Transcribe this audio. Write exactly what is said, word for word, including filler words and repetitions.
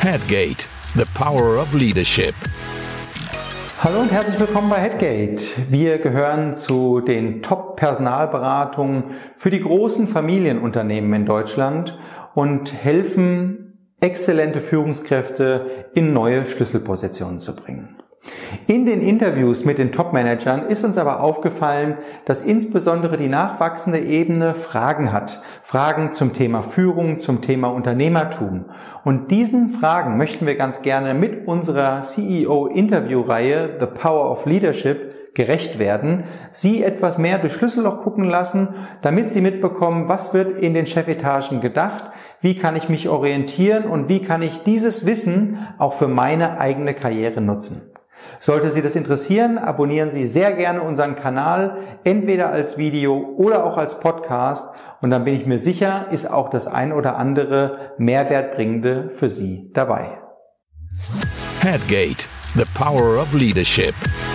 Headgate, the power of leadership. Hallo und herzlich willkommen bei Headgate. Wir gehören zu den Top-Personalberatungen für die großen Familienunternehmen in Deutschland und helfen, exzellente Führungskräfte in neue Schlüsselpositionen zu bringen. In den Interviews mit den Top-Managern ist uns aber aufgefallen, dass insbesondere die nachwachsende Ebene Fragen hat. Fragen zum Thema Führung, zum Thema Unternehmertum. Und diesen Fragen möchten wir ganz gerne mit unserer C E O-Interview-Reihe The Power of Leadership gerecht werden, Sie etwas mehr durch Schlüsselloch gucken lassen, damit Sie mitbekommen, was wird in den Chefetagen gedacht, wie kann ich mich orientieren und wie kann ich dieses Wissen auch für meine eigene Karriere nutzen. Sollte Sie das interessieren, abonnieren Sie sehr gerne unseren Kanal, entweder als Video oder auch als Podcast. Und dann bin ich mir sicher, ist auch das ein oder andere Mehrwertbringende für Sie dabei. Headgate, the power of leadership.